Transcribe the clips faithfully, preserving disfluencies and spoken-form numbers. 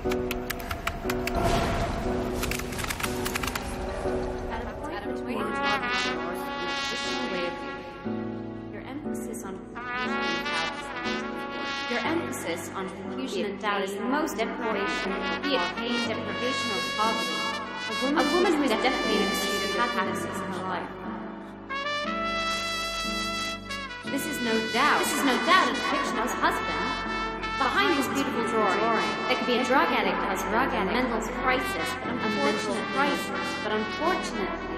On confusion and doubt is the most important, be it pain, deprivation, or poverty. A woman, a woman who is definitely in a pursuit of happiness is in her life. This is no doubt, this is no doubt a depiction of his husband. Behind this beautiful drawing, there could be a drug addict who has drug addict, mental crisis, but unfortunate crisis, but unfortunately.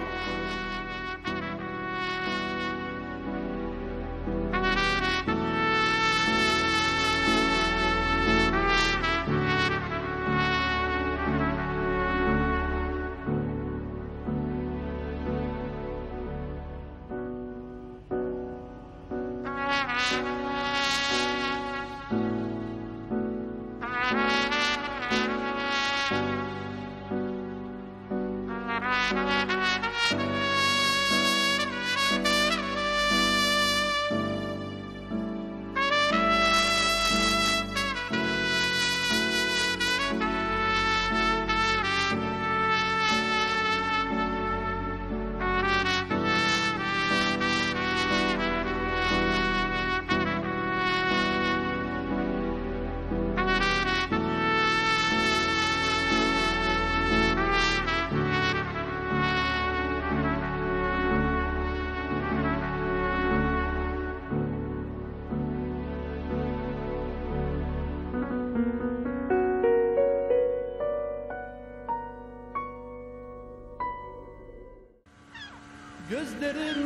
Gözlerim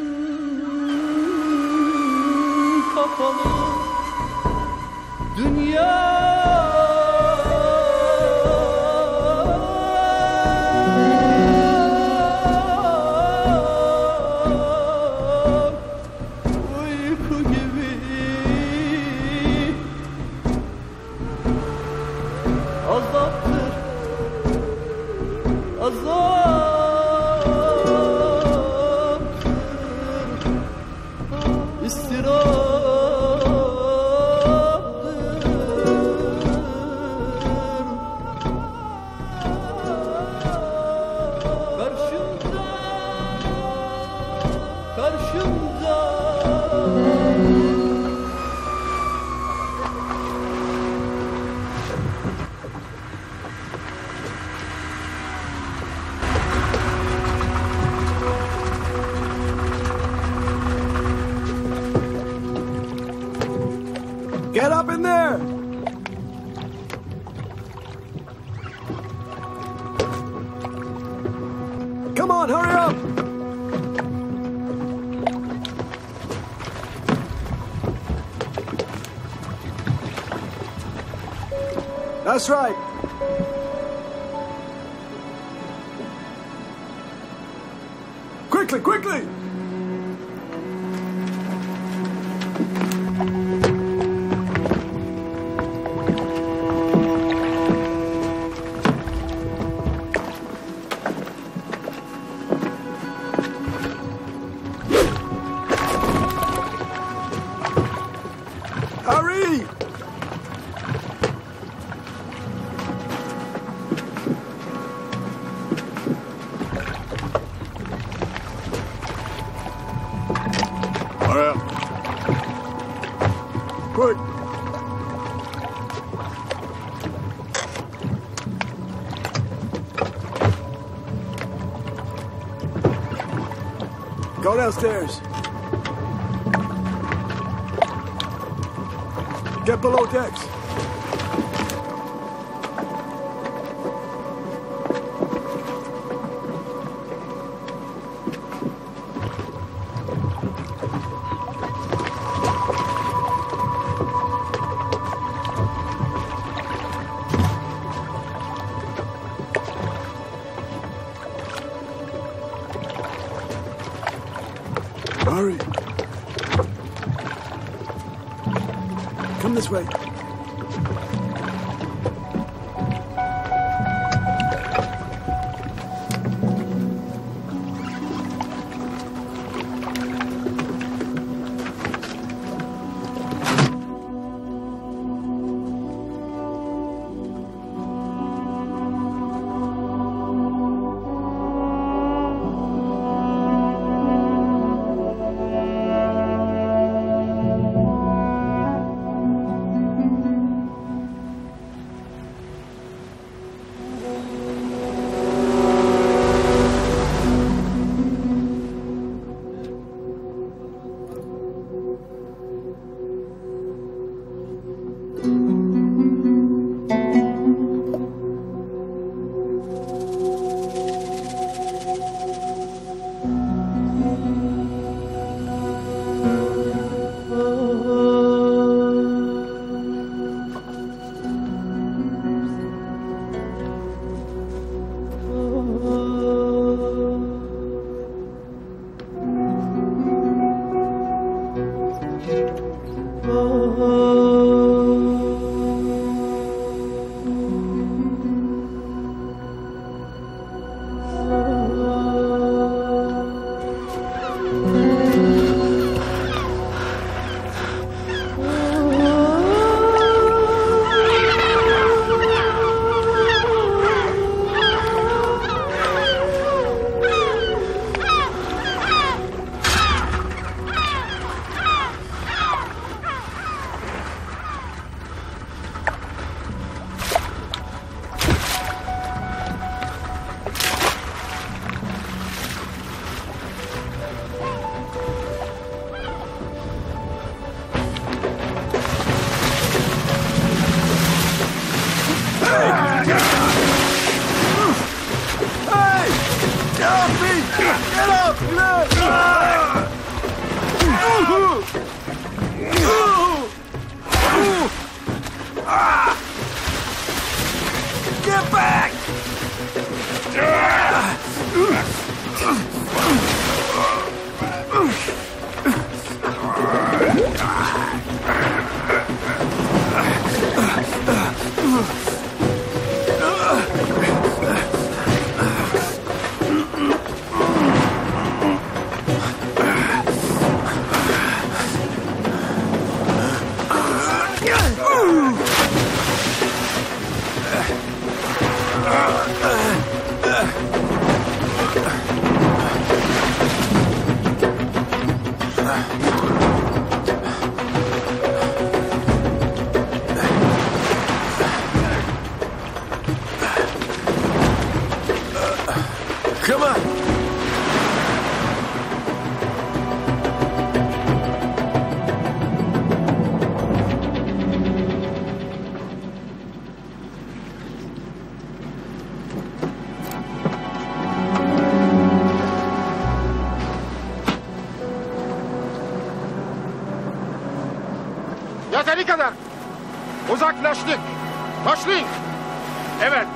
kapalı, dünya uyku gibi, azaptır, azap. Get up in there! Come on, hurry up! That's right. Quickly, quickly! Hurry! Hurry up. Quick! Go downstairs. Get below decks. Hurry. Come this way. Get back! Come on! Yeteri kadar. Uzaklaştık. Başlayın. Evet.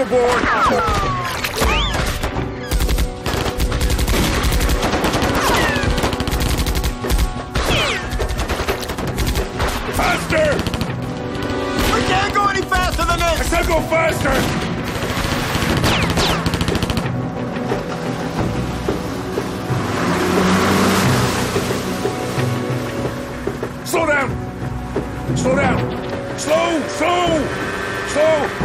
aboard! Faster! We can't go any faster than I this! said go faster! Slow down! Slow down! Slow! Slow! Slow!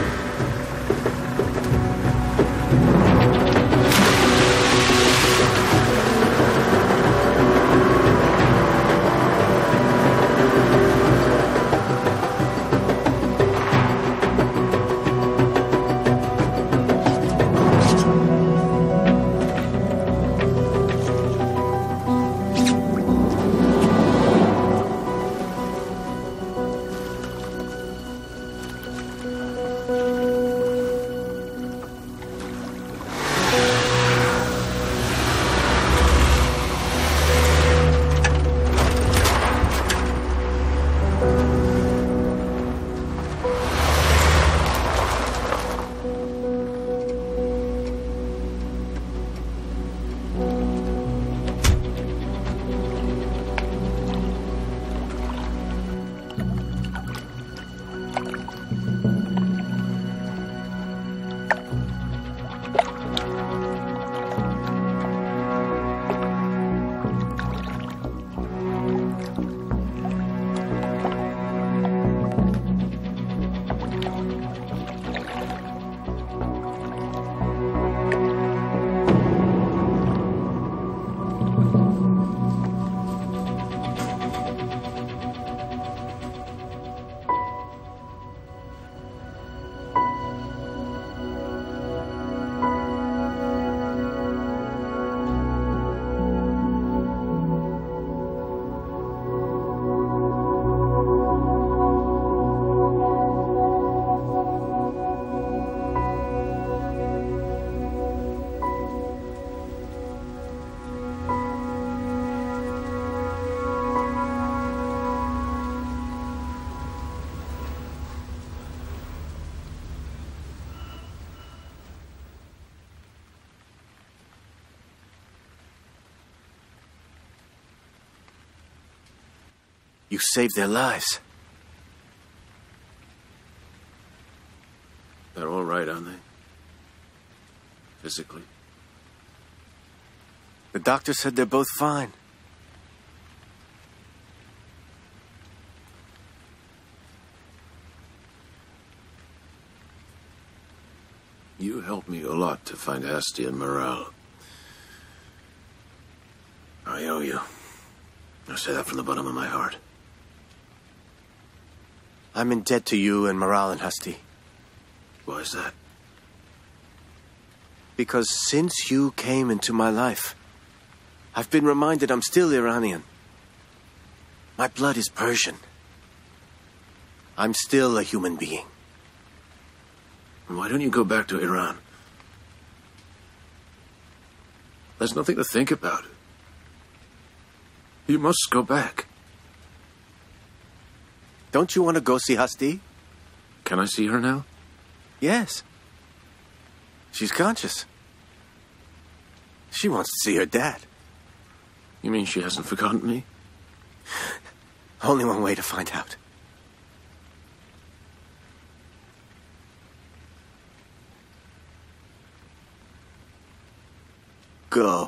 You saved their lives. They're all right, aren't they? Physically. The doctor said they're both fine. You helped me a lot to find Hasty and Morale. I owe you. I say that from the bottom of my heart. I'm in debt to you and Morale and Hasty. Why is that? Because since you came into my life, I've been reminded I'm still Iranian. My blood is Persian. I'm still a human being. Why don't you go back to Iran? There's nothing to think about. You must go back. Don't you want to go see Hasty? Can I see her now? Yes. She's conscious. She wants to see her dad. You mean she hasn't forgotten me? Only one way to find out. Go.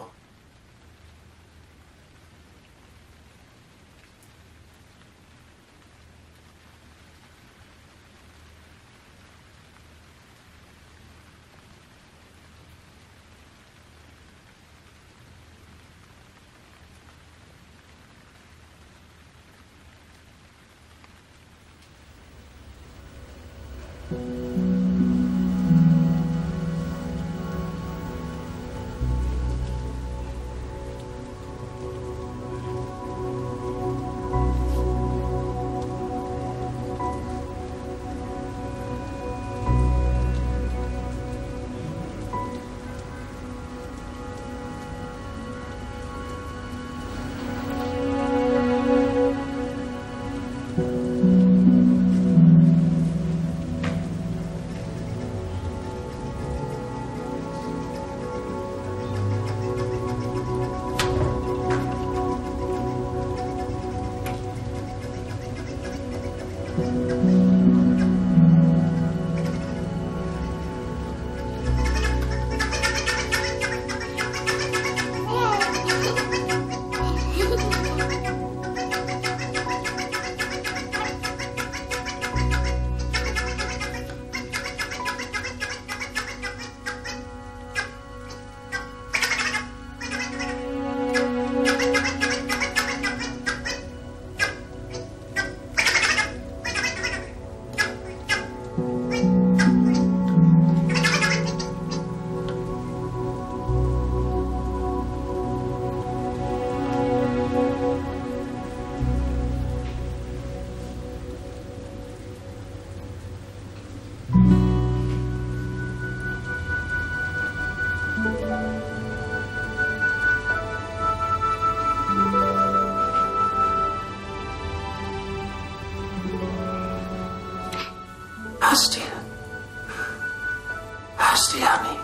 Hasti. Hasti, honey.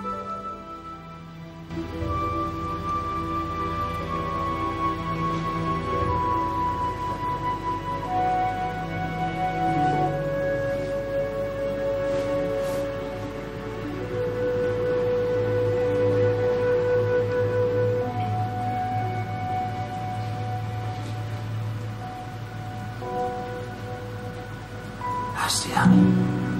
Hasti, honey.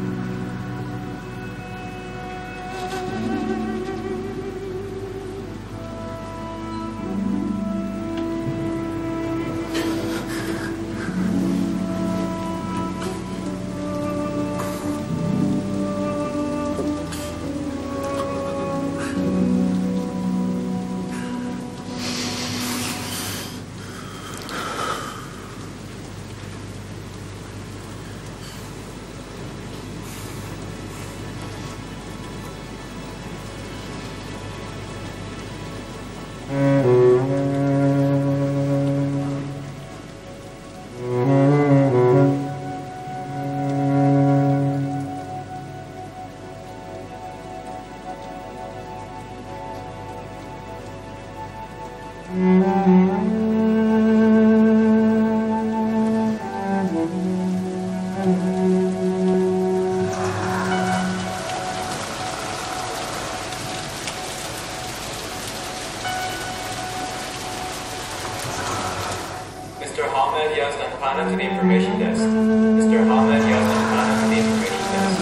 Mister Ahmed Yazdan Khanna to the information desk. Mister Ahmed Yazdan Khanna to the information desk.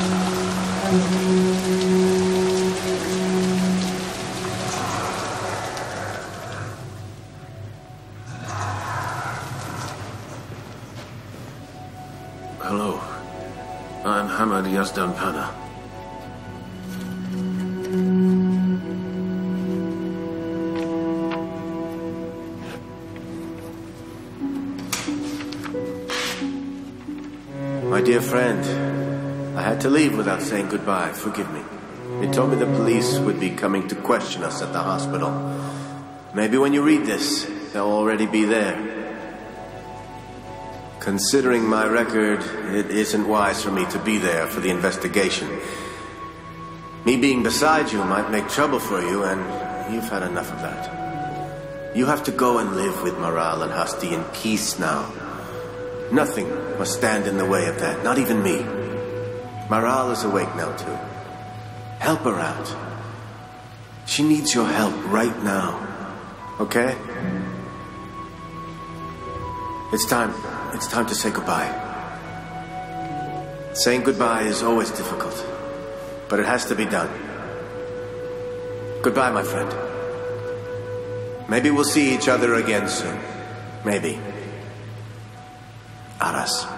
Hello. I'm Hamad Yazdan Pana. My dear friend, I had to leave without saying goodbye. Forgive me. They told me the police would be coming to question us at the hospital. Maybe when you read this, they'll already be there. Considering my record, it isn't wise for me to be there for the investigation. Me being beside you might make trouble for you, and you've had enough of that. You have to go and live with Maral and Hasti in peace now. Nothing must stand in the way of that, not even me. Maral is awake now, too. Help her out. She needs your help right now. Okay? It's time. It's time to say goodbye. Saying goodbye is always difficult, but it has to be done. Goodbye, my friend. Maybe we'll see each other again soon. Maybe. Aras.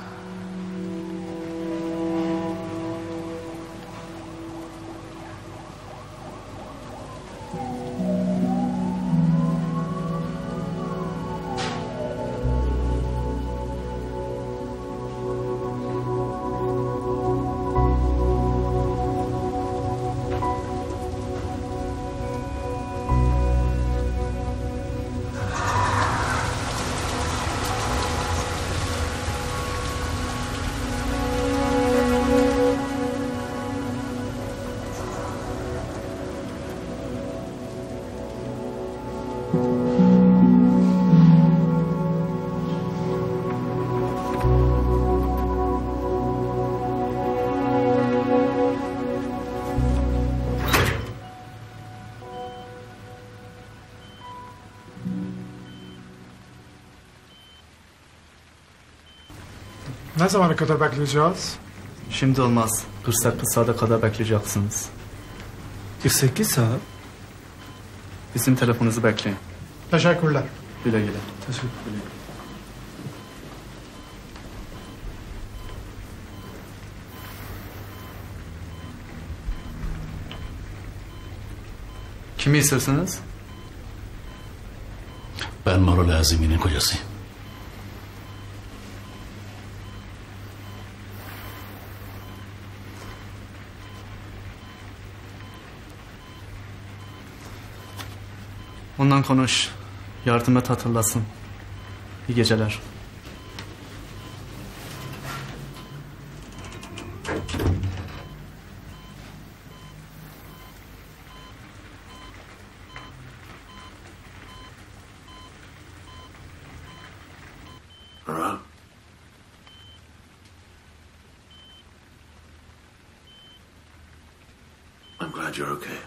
Ne zamana kadar bekleyeceğiz? Şimdi olmaz. kırk sekiz saate kadar bekleyeceksiniz. kırk sekiz saat. Bizim telefonunuzu bekleyin. Teşekkürler. Güle güle. Teşekkürler. Kimi istiyorsunuz? Ben Marul Azimi'nin kocasıyım. Ondan konuş. Yardım et, hatırlasın. İyi geceler. Morale? I'm glad you're okay.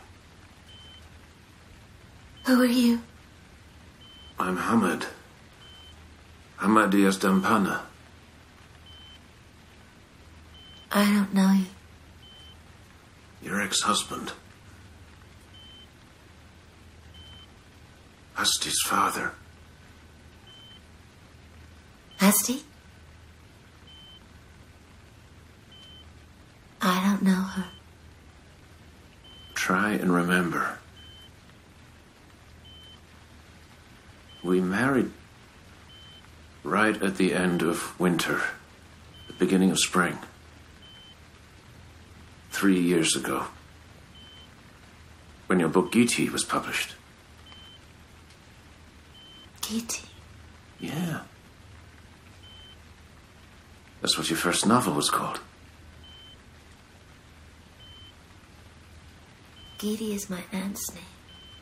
Who are you? I'm Hamad. Hamad Diaz Dampana. I don't know you. Your ex-husband. Hasti's father. Hasti? I don't know her. Try and remember. We married right at the end of winter, the beginning of spring. Three years ago. When your book Giti was published. Giti? Yeah. That's what your first novel was called. Giti is my aunt's name.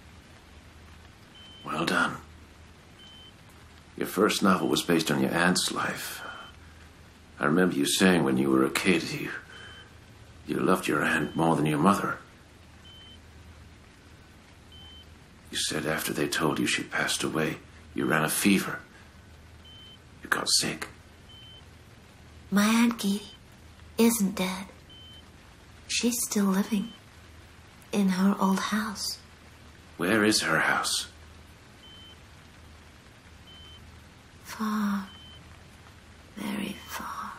Well done. Your first novel was based on your aunt's life. I remember you saying when you were a kid, you, you loved your aunt more than your mother. You said after they told you she passed away, you ran a fever. You got sick. My Aunt Giti isn't dead. She's still living in her old house. Where is her house? Far. Very far.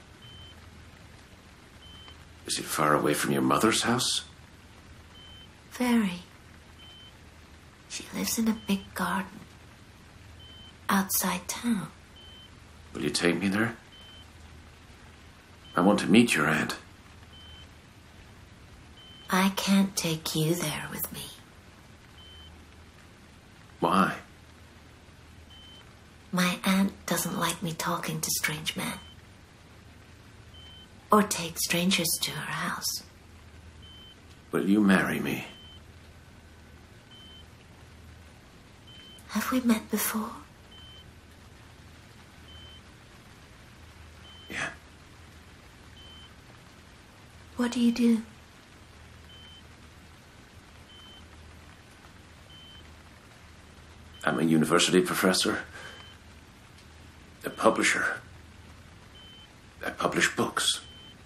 Is it far away from your mother's house? Very. She lives in a big garden outside town. Will you take me there? I want to meet your aunt. I can't take you there with me. Why? My aunt doesn't like me talking to strange men. Or take strangers to her house. Will you marry me? Have we met before? Yeah. What do you do? I'm a university professor. A publisher. I publish books.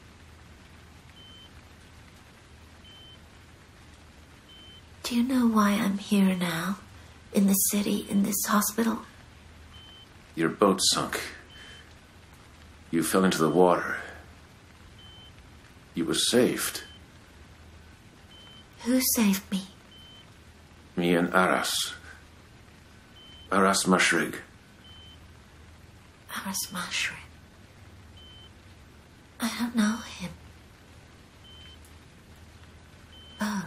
Do you know why I'm here now? In the city, in this hospital? Your boat sunk. You fell into the water. You were saved. Who saved me? Me and Aras. Aras Mashrig. Aras Mashrig. I don't know him. Boat.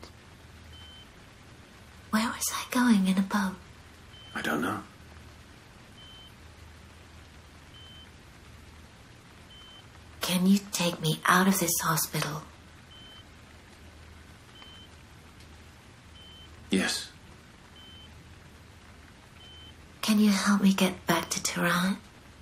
Where was I going in a boat? I don't know. Can you take me out of this hospital? Yes. Can you help me get back to Tehran?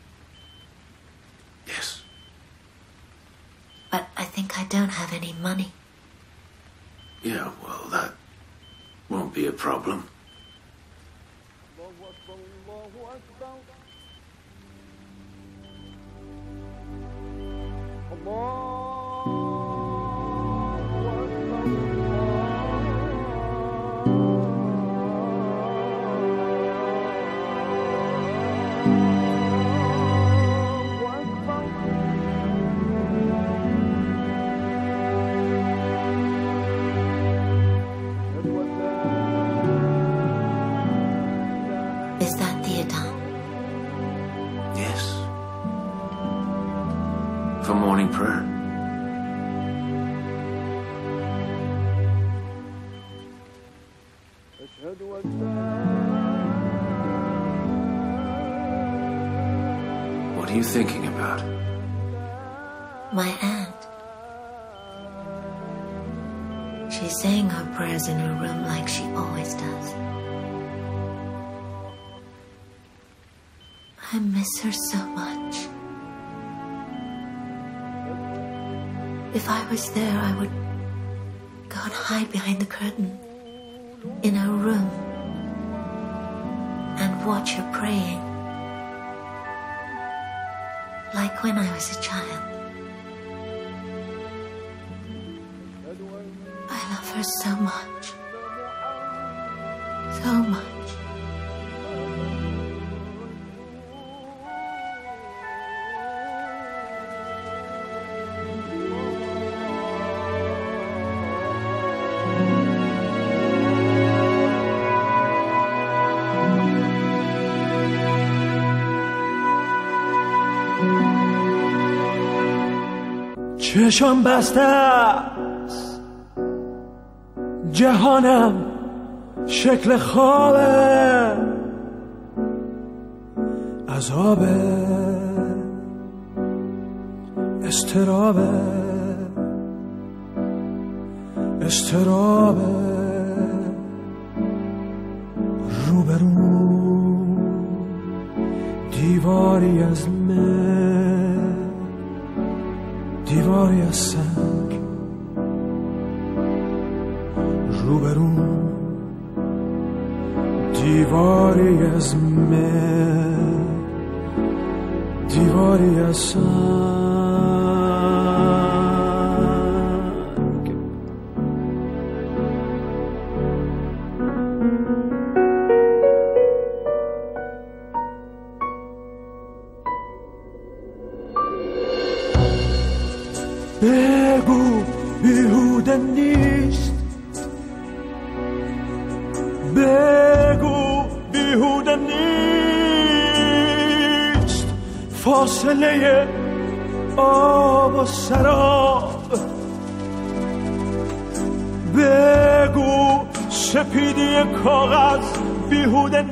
Yes. But I think I don't have any money. Yeah, well, that won't be a problem. Is that the Adhan? Yes. For morning prayer. What are you thinking about? My aunt. She's saying her prayers in her room like she always does. I miss her so much. If I was there, I would go and hide behind the curtain in her room and watch her praying, like when I was a child. I love her so much, so much. چشم بسته است، جهانم شکل خوابه، عذابه، استرابه، استرابه، روبرو دیواری از من، دیواری از سنگ، روبرو دیواری از من، دیواری از سنگ. بگو بیهوده نیست، بگو بیهوده نیست، فاصله آب و سراب. بگو سپیدی کاغذ بیهوده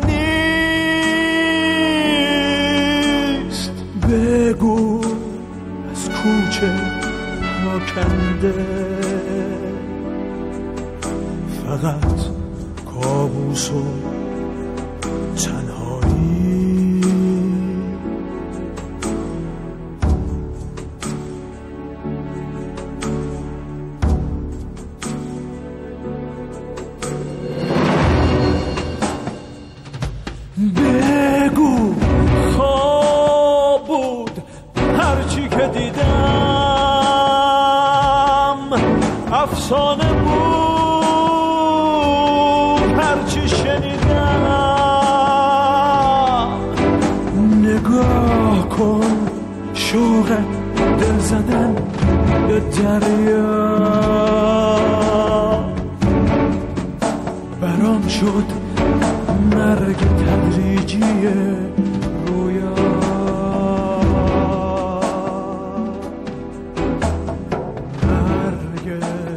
نیست، بگو از کوچه پاکنده فقط کابوس و تنهایی. بگو خواب بود هرچی که دیدم، افسانه بود هرچی شنیدم. نگاه کن شوق دل زدن به دریا، برام شد مرگ تدریجی رویا. مرگ